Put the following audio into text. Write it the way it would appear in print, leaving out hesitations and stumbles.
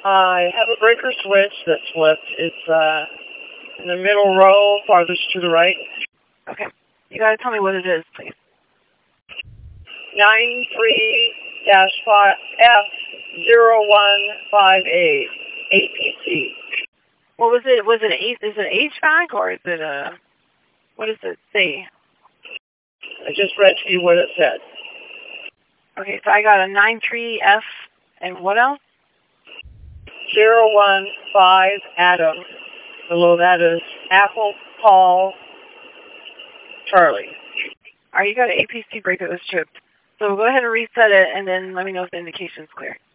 I have a breaker switch that's flipped. It's in the middle row, farthest to the right. Okay. You gotta tell me what it is, please. 93-F0158, APC. What was it? Was it is it HVAC or is it what does it say? I just read to you what it said. Okay, so I got a 93F and what else? 015 Adam. Below that is Apple, Paul, Charlie. All right, you got an APC breaker that's tripped. So go ahead and reset it and then let me know if the indication's clear.